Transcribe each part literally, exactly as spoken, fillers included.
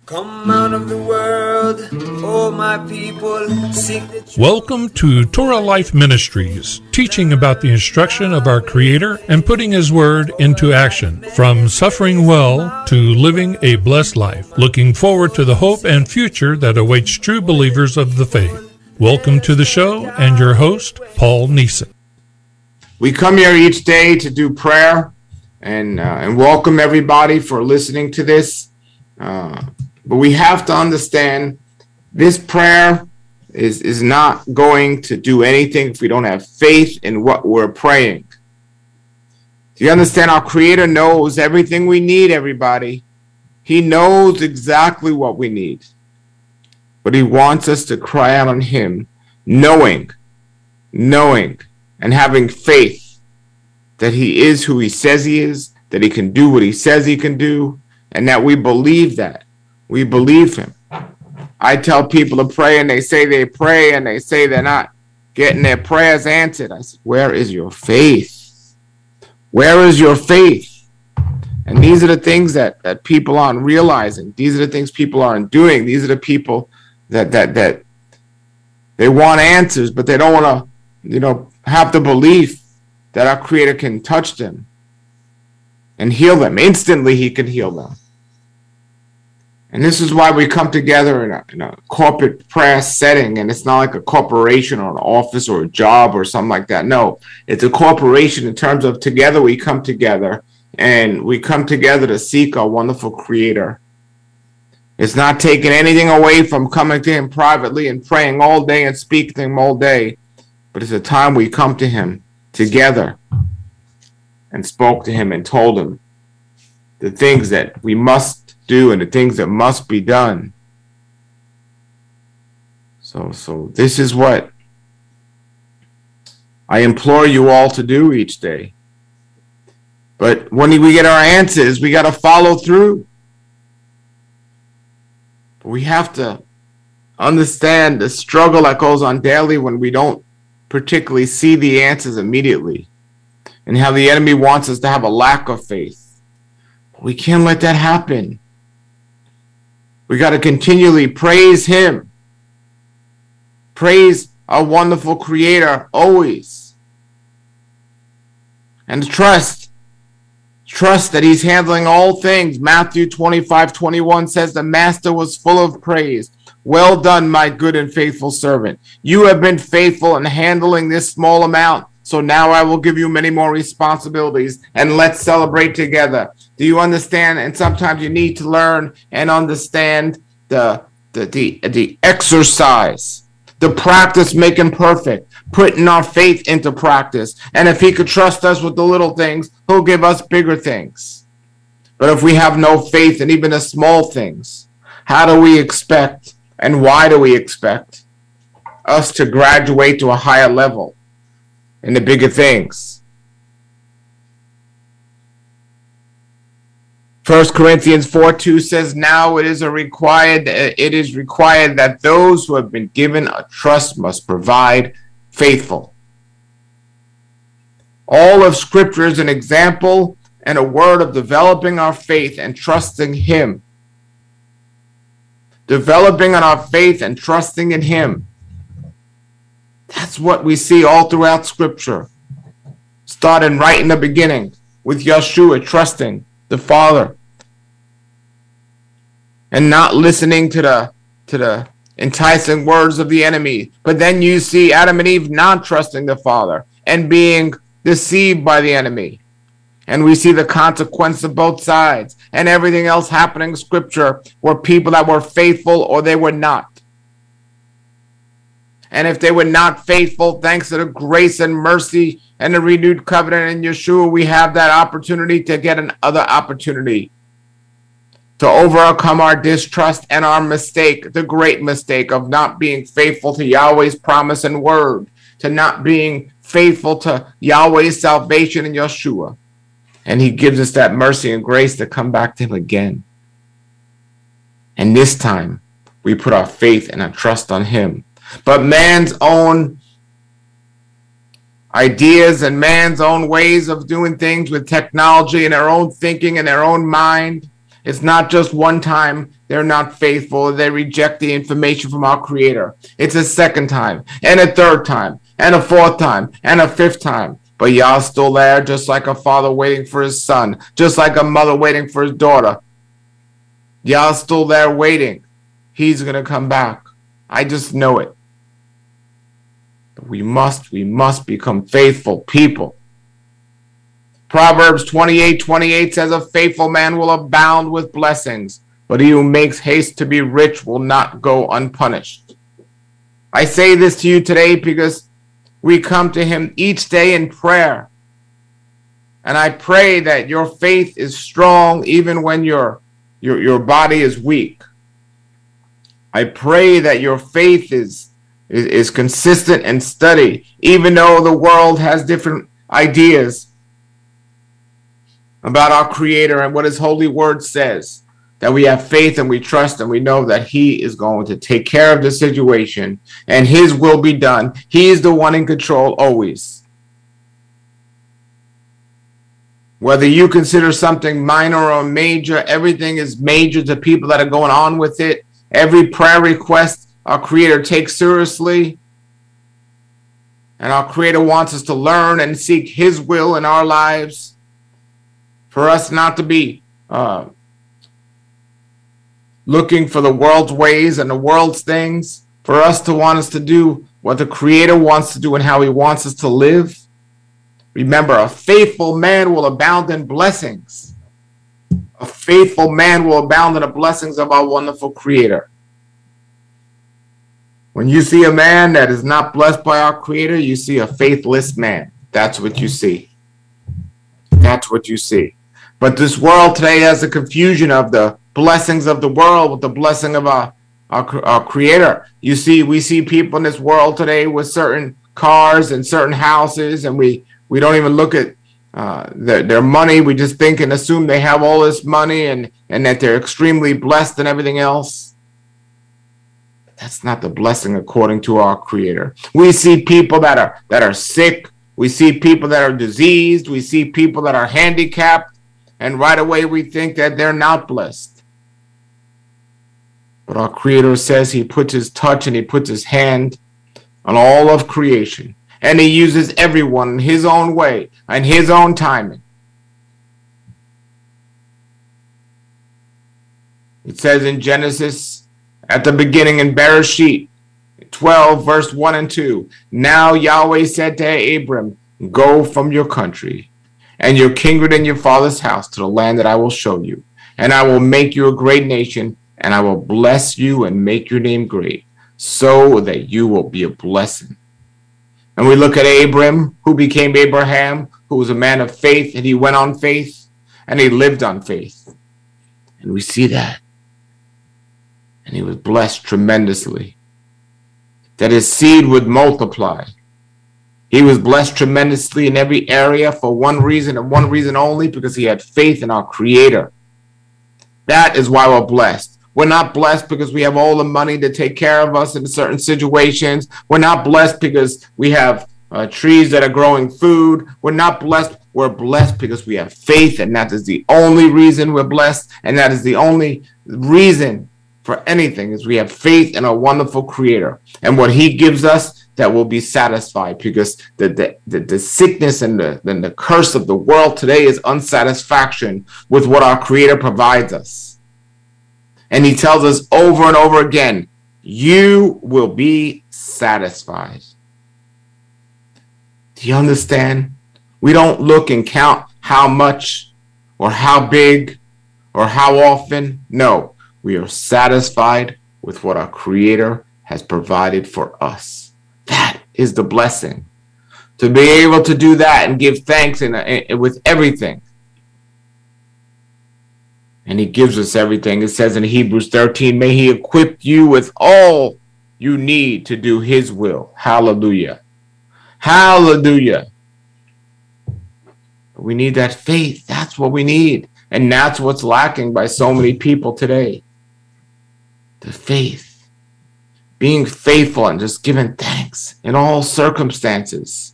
Come out of the world, oh my people, seek the truth. Welcome to Torah Life Ministries, teaching about the instruction of our Creator and putting His Word into action, from suffering well to living a blessed life, looking forward to the hope and future that awaits true believers of the faith. Welcome to the show and your host, Paul Neeson. We come here each day to do prayer and, uh, and welcome everybody for listening to this. Uh, But we have to understand this prayer is, is not going to do anything if we don't have faith in what we're praying. Do you understand? Our Creator knows everything we need, everybody. He knows exactly what we need. But He wants us to cry out on Him, knowing, knowing, and having faith that He is who He says He is, that He can do what He says He can do, and that we believe that. We believe Him. I tell people to pray and they say they pray and they say they're not getting their prayers answered. I said, where is your faith? Where is your faith? And these are the things that, that people aren't realizing. These are the things people aren't doing. These are the people that that that they want answers, but they don't want to, you know, have the belief that our Creator can touch them and heal them. Instantly, He can heal them. And this is why we come together in a, in a corporate prayer setting, and it's not like a corporation or an office or a job or something like that. No, it's a corporation in terms of together we come together, and we come together to seek our wonderful Creator. It's not taking anything away from coming to Him privately and praying all day and speaking to Him all day, but it's a time we come to Him together and spoke to Him and told Him the things that we must do and the things that must be done. So, so this is what I implore you all to do each day. But when we get our answers, we got to follow through. But we have to understand the struggle that goes on daily when we don't particularly see the answers immediately, and how the enemy wants us to have a lack of faith. We can't let that happen. We got to continually praise Him. Praise our wonderful Creator always. And trust. Trust that He's handling all things. Matthew twenty-five twenty-one says the Master was full of praise. Well done, my good and faithful servant. You have been faithful in handling this small amount, so now I will give you many more responsibilities, and let's celebrate together. Do you understand? And sometimes you need to learn and understand the the the, the exercise, the practice making perfect, putting our faith into practice. And if He could trust us with the little things, He'll give us bigger things. But if we have no faith in even the small things, how do we expect, and why do we expect us to graduate to a higher level in the bigger things? First Corinthians four two says, now it is a required it is required that those who have been given a trust must provide faithful. All of Scripture is an example and a word of developing our faith and trusting Him. Developing on our faith and trusting in Him. That's what we see all throughout Scripture. Starting right in the beginning with Yeshua trusting the Father and not listening to the to the enticing words of the enemy. But then you see Adam and Eve not trusting the Father and being deceived by the enemy. And we see the consequence of both sides, and everything else happening in Scripture were people that were faithful or they were not. And if they were not faithful, thanks to the grace and mercy and the renewed covenant in Yeshua, we have that opportunity to get another opportunity to overcome our distrust and our mistake, the great mistake of not being faithful to Yahweh's promise and word, to not being faithful to Yahweh's salvation in Yeshua. And He gives us that mercy and grace to come back to Him again. And this time, we put our faith and our trust on Him. But man's own ideas and man's own ways of doing things with technology and their own thinking and their own mind It's not just one time they're not faithful, they reject the information from our Creator. It's a second time, and a third time, and a fourth time, and a fifth time. But Yah's still there, just like a father waiting for his son, just like a mother waiting for his daughter. Yah's still there waiting. He's going to come back. I just know it. But we must, we must become faithful people. Proverbs twenty-eight twenty-eight says, a faithful man will abound with blessings, but he who makes haste to be rich will not go unpunished. I say this to you today because we come to him each day in prayer. And I pray that your faith is strong even when your, your, your body is weak. I pray that your faith is, is, is consistent and steady, even though the world has different ideas about our Creator and what his holy word says, that we have faith and we trust and we know that he is going to take care of the situation and his will be done. He is the one in control always. Whether you consider something minor or major, everything is major to people that are going on with it. Every prayer request our Creator takes seriously. And our Creator wants us to learn and seek his will in our lives. For us not to be uh, looking for the world's ways and the world's things. For us to want us to do what the Creator wants to do and how he wants us to live. Remember, a faithful man will abound in blessings. A faithful man will abound in the blessings of our wonderful Creator. When you see a man that is not blessed by our Creator, you see a faithless man. That's what you see. That's what you see. But this world today has a confusion of the blessings of the world with the blessing of our, our, our Creator. You see, we see people in this world today with certain cars and certain houses, and we, we don't even look at uh, their, their money. We just think and assume they have all this money and, and that they're extremely blessed and everything else. That's not the blessing according to our Creator. We see people that are that are sick. We see people that are diseased. We see people that are handicapped. And right away we think that they're not blessed. But our Creator says he puts his touch and he puts his hand on all of creation. And he uses everyone in his own way and his own timing. It says in Genesis at the beginning in Bereshit twelve verse one and two. Now Yahweh said to Abram, go from your country and your kindred and your father's house to the land that I will show you. And I will make you a great nation, and I will bless you and make your name great, so that you will be a blessing. And we look at Abram, who became Abraham, who was a man of faith, and he went on faith, and he lived on faith. And we see that. And he was blessed tremendously, that his seed would multiply. He was blessed tremendously in every area for one reason and one reason only, because he had faith in our Creator. That is why we're blessed. We're not blessed because we have all the money to take care of us in certain situations. We're not blessed because we have uh, trees that are growing food. We're not blessed. We're blessed because we have faith, and that is the only reason we're blessed, and that is the only reason for anything, is we have faith in a wonderful Creator. And what he gives us, that will be satisfied, because the, the, the, the sickness and the, and the curse of the world today is unsatisfaction with what our Creator provides us. And he tells us over and over again, you will be satisfied. Do you understand? We don't look and count how much or how big or how often. No, we are satisfied with what our Creator has provided for us. That is the blessing. To be able to do that and give thanks in, in, with everything. And he gives us everything. It says in Hebrews thirteen, may he equip you with all you need to do his will. Hallelujah. Hallelujah. We need that faith. That's what we need. And that's what's lacking by so many people today. The faith. Being faithful and just giving thanks in all circumstances.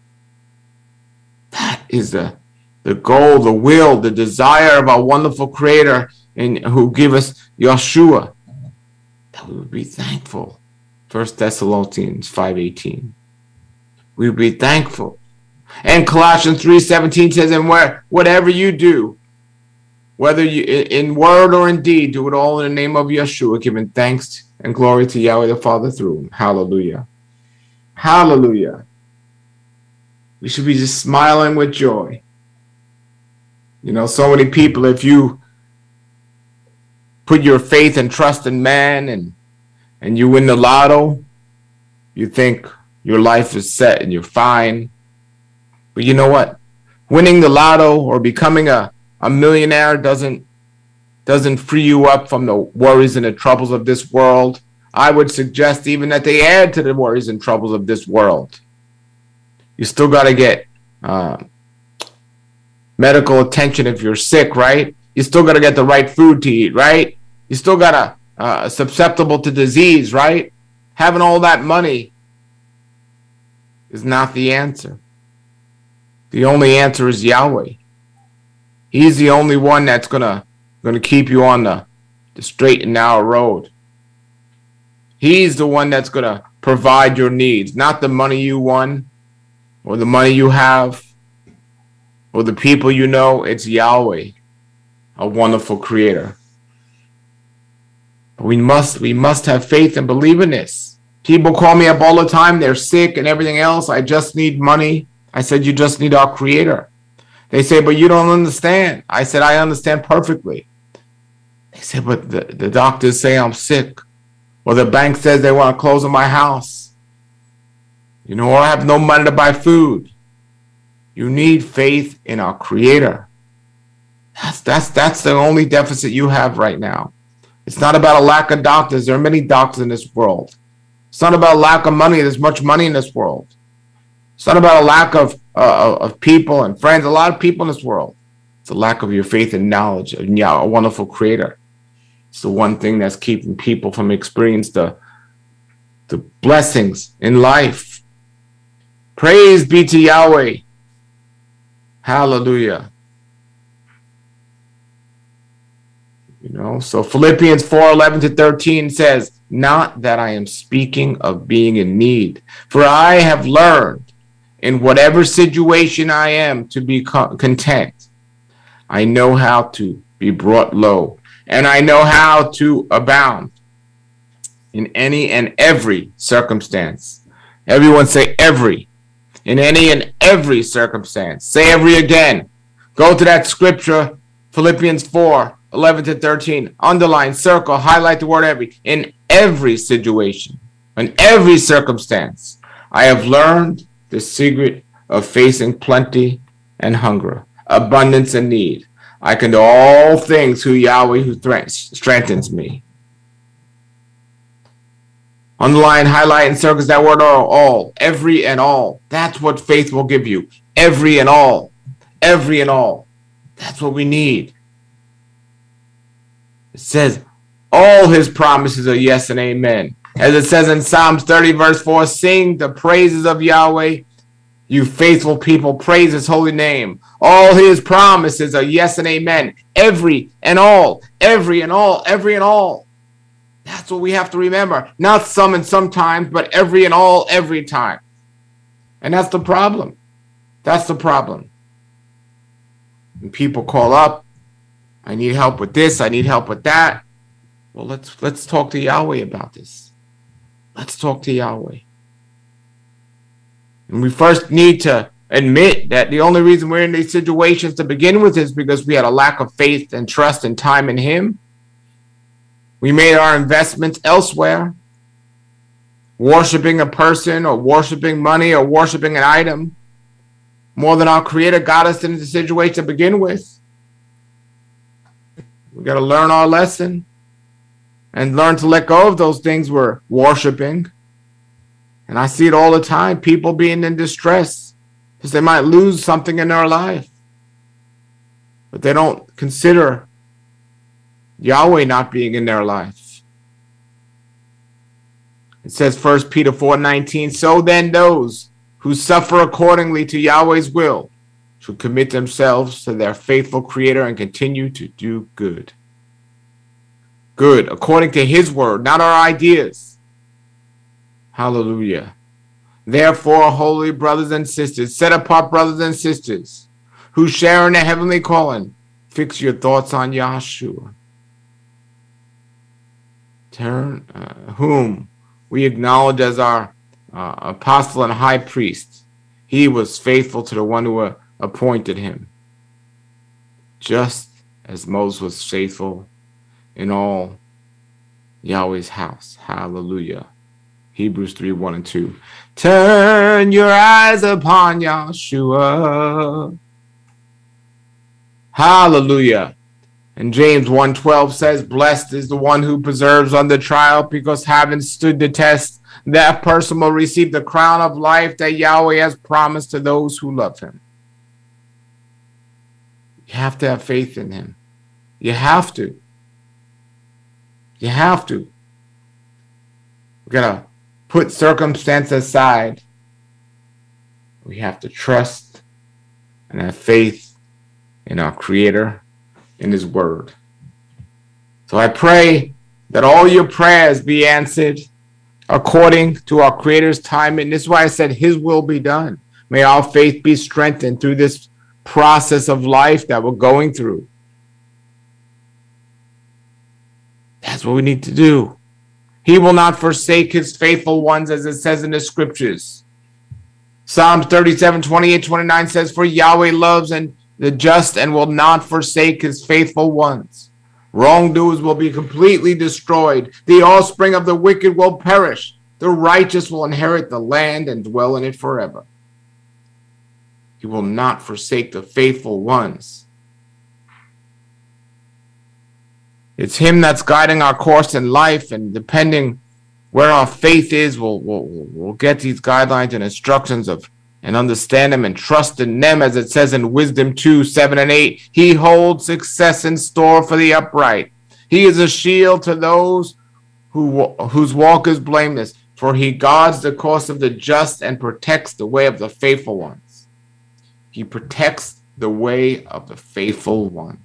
That is the, the goal, the will, the desire of our wonderful Creator. and who give us Yeshua, that we would be thankful. First Thessalonians five eighteen. We would be thankful. And Colossians three seventeen says, and where whatever you do, whether you in word or in deed, do it all in the name of Yeshua, giving thanks and glory to Yahweh the Father through him. Hallelujah. Hallelujah. We should be just smiling with joy. You know, so many people, if you put your faith and trust in man and and you win the lotto, you think your life is set and you're fine. But you know what? Winning the lotto or becoming a, a millionaire doesn't doesn't free you up from the worries and the troubles of this world. I would suggest even that they add to the worries and troubles of this world. You still got to get uh, medical attention if you're sick, right? You still got to get the right food to eat, right? You still got to uh, susceptible to disease, right? Having all that money is not the answer. The only answer is Yahweh. He's the only one that's gonna gonna keep you on the, the straight and narrow road. He's the one that's gonna provide your needs, not the money you won, or the money you have, or the people you know. It's Yahweh, a wonderful creator. But we must we must have faith and believe in this. People call me up all the time. They're sick and everything else. I just need money. I said, you just need our creator. They say, but you don't understand. I said, I understand perfectly. They said, but the, the doctors say I'm sick. Or the bank says they want to close on my house. You know, or I have no money to buy food. You need faith in our creator. That's, that's, that's the only deficit you have right now. It's not about a lack of doctors. There are many doctors in this world. It's not about a lack of money. There's much money in this world. It's not about a lack of uh, of people and friends. A lot of people in this world. It's a lack of your faith and knowledge of Yah, a wonderful creator. It's the one thing that's keeping people from experiencing the, the blessings in life. Praise be to Yahweh. Hallelujah. You know, so Philippians four eleven to thirteen says, not that I am speaking of being in need, for I have learned in whatever situation I am to be content. I know how to be brought low, and I know how to abound in any and every circumstance. Everyone say every. In any and every circumstance. Say every again. Go to that scripture, Philippians four eleven to thirteen. Underline, circle, highlight the word every. In every situation, in every circumstance, I have learned the secret of facing plenty and hunger, abundance and need. I can do all things through Yahweh who strengthens me. Underline, highlight, and circle that word all, all, every and all. That's what faith will give you. Every and all. Every and all. That's what we need. It says, all his promises are yes and amen. As it says in Psalms thirty, verse four, sing the praises of Yahweh. You faithful people, praise his holy name. All his promises are yes and amen. Every and all, every and all, every and all. That's what we have to remember. Not some and sometimes, but every and all, every time. And that's the problem. That's the problem. When people call up, I need help with this, I need help with that. Well, let's let's talk to Yahweh about this. Let's talk to Yahweh. And we first need to admit that the only reason we're in these situations to begin with is because we had a lack of faith and trust and time in him. We made our investments elsewhere, worshiping a person or worshiping money or worshiping an item more than our creator got us into the situation to begin with. We got to learn our lesson and learn to let go of those things we're worshiping. And I see it all the time, people being in distress because they might lose something in their life. But they don't consider Yahweh not being in their life. It says First Peter four nineteen, so then those who suffer accordingly to Yahweh's will should commit themselves to their faithful creator and continue to do good. good, according to his word, not our ideas. Hallelujah. Therefore, holy brothers and sisters, set apart brothers and sisters, who share in the heavenly calling, fix your thoughts on Yahshua, Turn, uh, whom we acknowledge as our uh, apostle and high priest. He was faithful to the one who uh, appointed him, just as Moses was faithful in all Yahweh's house. Hallelujah. Hebrews three, one and two. Turn your eyes upon Yahshua. Hallelujah. And James one twelve says, blessed is the one who perseveres under trial, because having stood the test, that person will receive the crown of life that Yahweh has promised to those who love him. You have to have faith in him. You have to. You have to. We're going to put circumstance aside. We have to trust and have faith in our Creator, in his word. So I pray that all your prayers be answered according to our Creator's time. And this is why I said his will be done. May our faith be strengthened through this process of life that we're going through. That's what we need to do. He will not forsake his faithful ones, as it says in the scriptures. Psalms thirty-seven, twenty-eight, twenty-nine says, for Yahweh loves and the just and will not forsake his faithful ones. Wrongdoers will be completely destroyed. The offspring of the wicked will perish. The righteous will inherit the land and dwell in it forever. He will not forsake the faithful ones. It's him that's guiding our course in life, and depending where our faith is, we'll, we'll, we'll get these guidelines and instructions of and understand them and trust in them, as it says in Wisdom two, seven and eight. He holds success in store for the upright. He is a shield to those who whose walk is blameless, for he guards the course of the just and protects the way of the faithful ones. He protects the way of the faithful ones.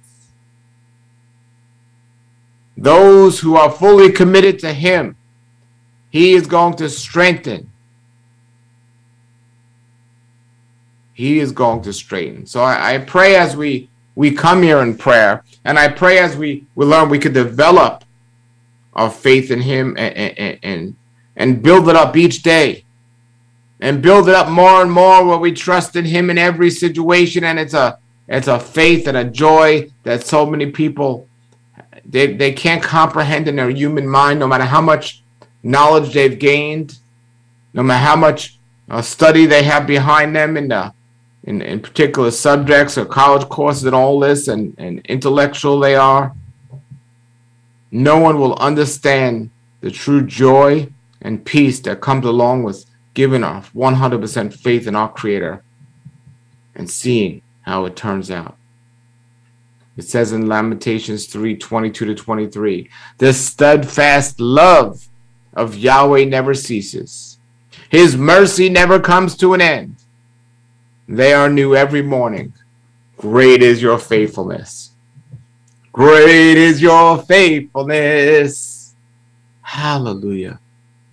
Those who are fully committed to him, he is going to strengthen. He is going to straighten. So I, I pray as we, we come here in prayer, and I pray as we, we learn, we could develop our faith in him and, and, and, and build it up each day. And build it up more and more, where we trust in him in every situation. And it's a it's a faith and a joy that so many people, they, they can't comprehend in their human mind, no matter how much knowledge they've gained, no matter how much uh, study they have behind them in the In, in particular subjects or college courses and all this, and, and intellectual they are. No one will understand the true joy and peace that comes along with giving our one hundred percent faith in our Creator and seeing how it turns out. It says in Lamentations three, twenty-two to twenty-three, the steadfast love of Yahweh never ceases. His mercy never comes to an end. They are new every morning. Great is your faithfulness. Great is your faithfulness. Hallelujah.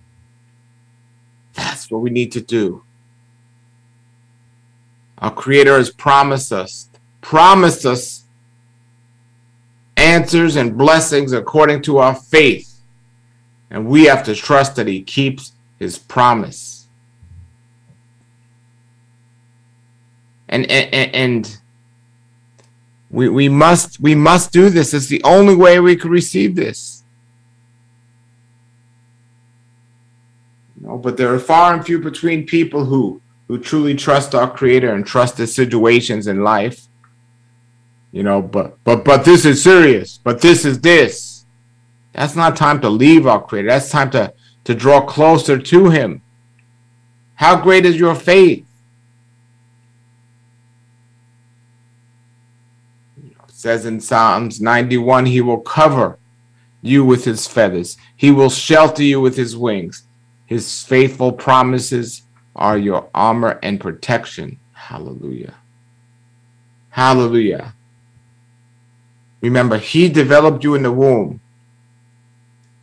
That's what we need to do. Our Creator has promised us, promised us answers and blessings according to our faith. And we have to trust that he keeps his promise. And, and and we we must we must do this. It's the only way we can receive this. You know, but there are far and few between people who who truly trust our Creator and trust the situations in life. You know, but but but this is serious. But this is this. That's not time to leave our Creator. That's time to to draw closer to him. How great is your faith? Says in Psalms ninety-one, he will cover you with his feathers. He will shelter you with his wings. His faithful promises are your armor and protection. Hallelujah. Hallelujah. Remember, he developed you in the womb.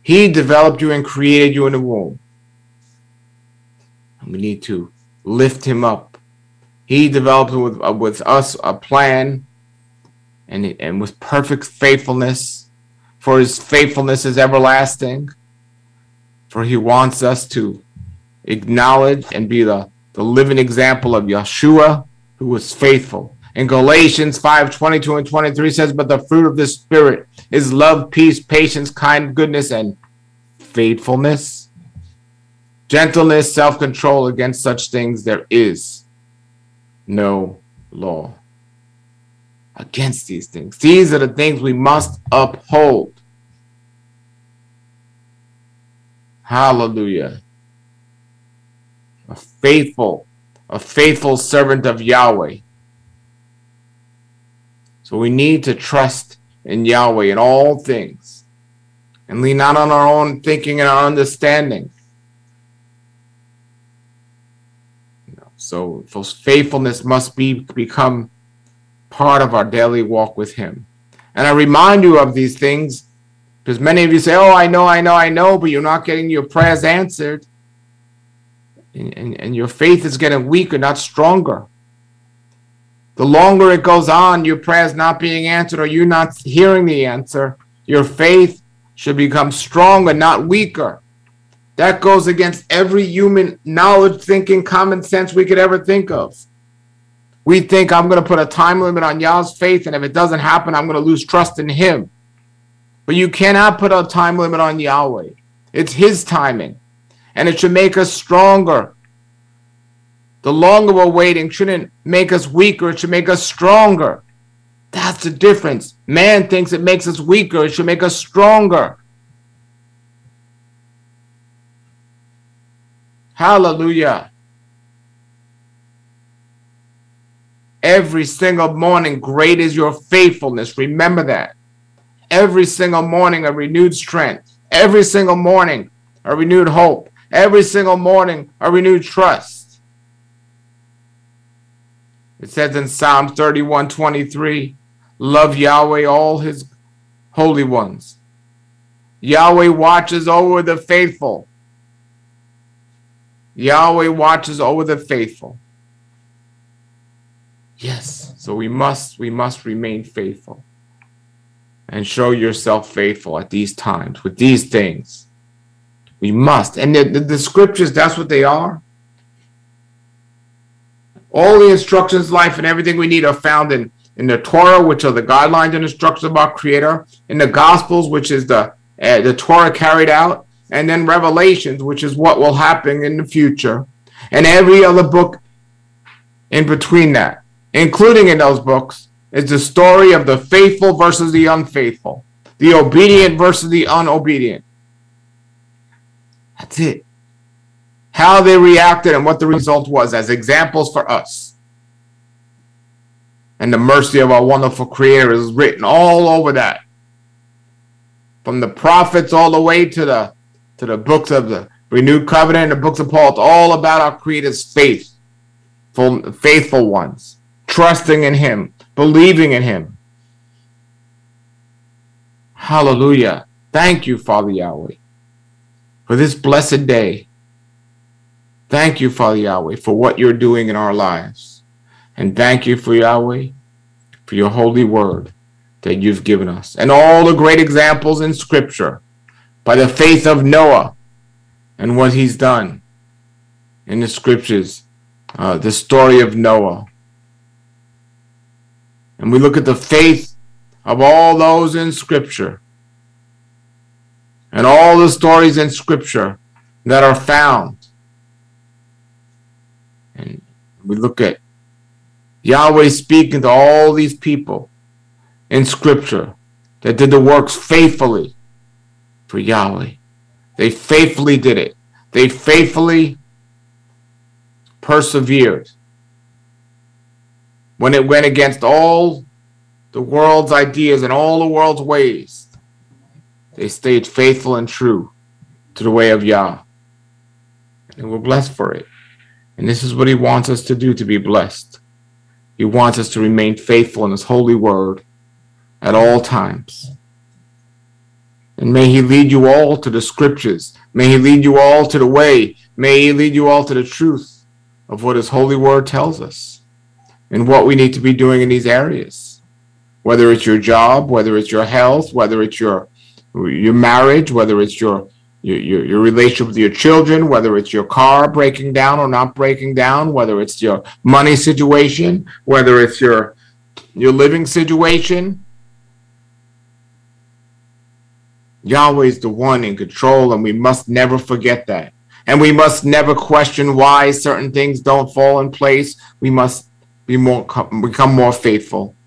He developed you and created you in the womb. And we need to lift him up. He developed with, uh, with us a plan, and, and with perfect faithfulness, for his faithfulness is everlasting. For he wants us to acknowledge and be the, the living example of Yeshua, who was faithful. In Galatians five twenty-two and twenty-three says, but the fruit of the Spirit is love, peace, patience, kind, goodness, and faithfulness, gentleness, self-control. Against such things there is no law. Against these things. These are the things we must uphold. Hallelujah. A faithful, a faithful servant of Yahweh. So we need to trust in Yahweh in all things and lean not on our own thinking and our understanding. You know, so those faithfulness must be become part of our daily walk with him. And I remind you of these things because many of you say, oh, I know, I know, I know, but you're not getting your prayers answered. And, and, and your faith is getting weaker, not stronger. The longer it goes on, your prayers not being answered or you not hearing the answer, your faith should become stronger, not weaker. That goes against every human knowledge, thinking, common sense we could ever think of. We think I'm going to put a time limit on Yah's faith, and if it doesn't happen, I'm going to lose trust in him. But you cannot put a time limit on Yahweh. It's his timing, and it should make us stronger. The longer we're waiting shouldn't make us weaker. It should make us stronger. That's the difference. Man thinks it makes us weaker. It should make us stronger. Hallelujah. Every single morning, great is your faithfulness. Remember that. Every single morning, a renewed strength. Every single morning, a renewed hope. Every single morning, a renewed trust. It says in Psalm thirty-one twenty-three, love Yahweh, all his holy ones. Yahweh watches over the faithful. Yahweh watches over the faithful. Yes, so we must, we must remain faithful and show yourself faithful at these times with these things. We must. And the, the, the scriptures, that's what they are. All the instructions, life, and everything we need are found in, in the Torah, which are the guidelines and instructions of our Creator, in the Gospels, which is the, uh, the Torah carried out, and then Revelations, which is what will happen in the future, and every other book in between that, including in those books, is the story of the faithful versus the unfaithful, the obedient versus the unobedient. That's it. How they reacted and what the result was as examples for us. And the mercy of our wonderful Creator is written all over that. From the prophets all the way to the to the books of the Renewed Covenant and the books of Paul. It's all about our Creator's faith. Faithful ones. Trusting in him. Believing in him. Hallelujah. Thank you, Father Yahweh, for this blessed day. Thank you, Father Yahweh, for what you're doing in our lives. And thank you for Yahweh, for your holy word that you've given us. And all the great examples in Scripture by the faith of Noah and what he's done in the Scriptures. Uh, the story of Noah. And we look at the faith of all those in Scripture. And all the stories in Scripture that are found. And we look at Yahweh speaking to all these people in Scripture that did the works faithfully for Yahweh. They faithfully did it. They faithfully persevered. When it went against all the world's ideas and all the world's ways, they stayed faithful and true to the way of Yah. And we're blessed for it. And this is what he wants us to do, to be blessed. He wants us to remain faithful in his holy word at all times. And may he lead you all to the scriptures. May he lead you all to the way. May he lead you all to the truth of what his holy word tells us and what we need to be doing in these areas. Whether it's your job, whether it's your health, whether it's your your marriage, whether it's your your, your, your relationship with your children, whether it's your car breaking down or not breaking down, whether it's your money situation, whether it's your your living situation. Yahweh is the one in control, and we must never forget that. And we must never question why certain things don't fall in place. We must be more become more faithful.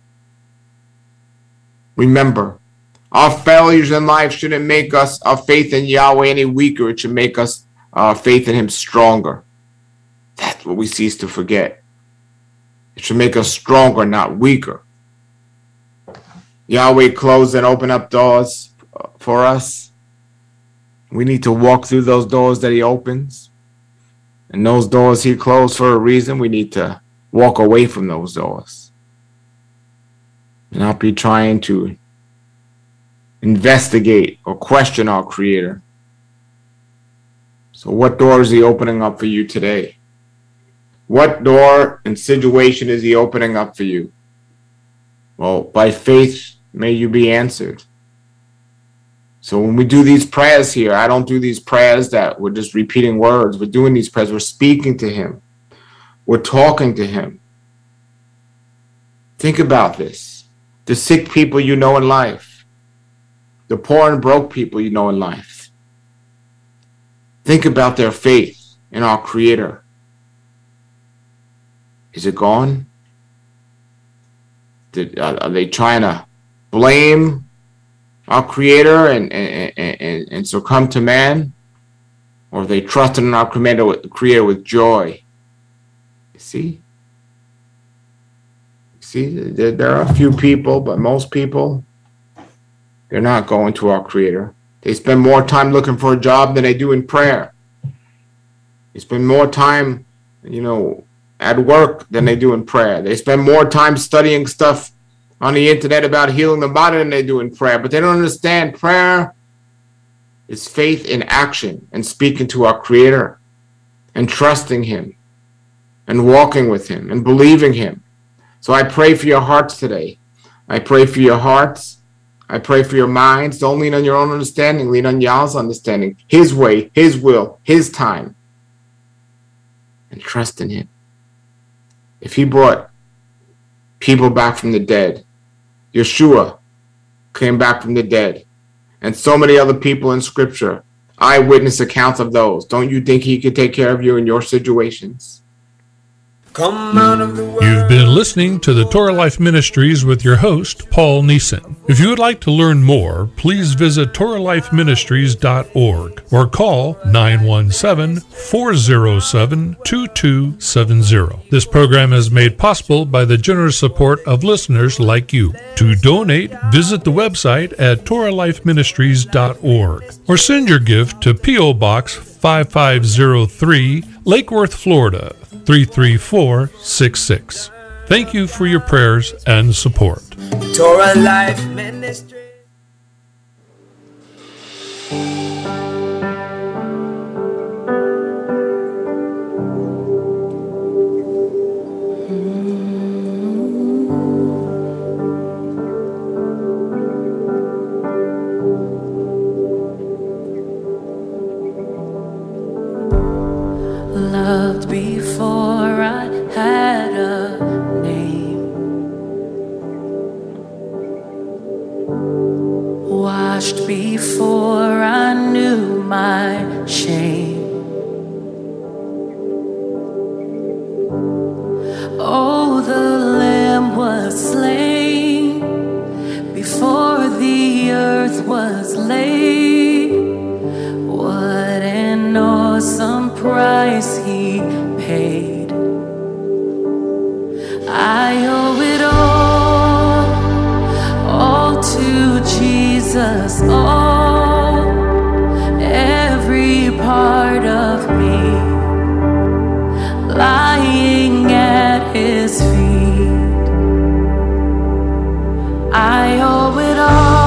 Remember, our failures in life shouldn't make us our faith in Yahweh any weaker. It should make us our faith in him stronger. That's what we cease to forget. It should make us stronger, not weaker. Yahweh closed and opened up doors for us. We need to walk through those doors that he opens. And those doors he closed for a reason. We need to walk away from those doors. And not be trying to investigate or question our Creator. So what door is he opening up for you today? What door and situation is he opening up for you? Well, by faith, may you be answered. So when we do these prayers here, I don't do these prayers that we're just repeating words. We're doing these prayers. We're speaking to him. We're talking to him. Think about this. The sick people you know in life. The poor and broke people you know in life. Think about their faith in our Creator. Is it gone? Did, are, are they trying to blame our Creator and, and, and, and succumb to man? Or are they trusting in our Creator with, Creator with joy? You see? You see, there, there are a few people, but most people, they're not going to our Creator. They spend more time looking for a job than they do in prayer. They spend more time, you know, at work than they do in prayer. They spend more time studying stuff on the internet about healing the body than they do in prayer. But they don't understand prayer is faith in action and speaking to our Creator and trusting him and walking with him and believing him. So I pray for your hearts today. I pray for your hearts. I pray for your minds. Don't lean on your own understanding. Lean on Yah's understanding, his way, his will, his time. And trust in him. If he brought people back from the dead, Yeshua came back from the dead, and so many other people in Scripture, eyewitness accounts of those. Don't you think he could take care of you in your situations? Come out of the world. You've been listening to the Torah Life Ministries with your host, Paul Neeson. If you would like to learn more, please visit Torah Life Ministries dot org or call nine one seven, four zero seven, two two seven zero. This program is made possible by the generous support of listeners like you. To donate, visit the website at Torah Life Ministries dot org or send your gift to P O Box five five zero three, Lake Worth, Florida, three three four six six. Thank you for your prayers and support. Torah Life Ministry. Loved before I had a name, washed before I knew my shame. Oh, the Lamb was slain before the earth was laid. What an awesome price he paid. I owe it all, all to Jesus, all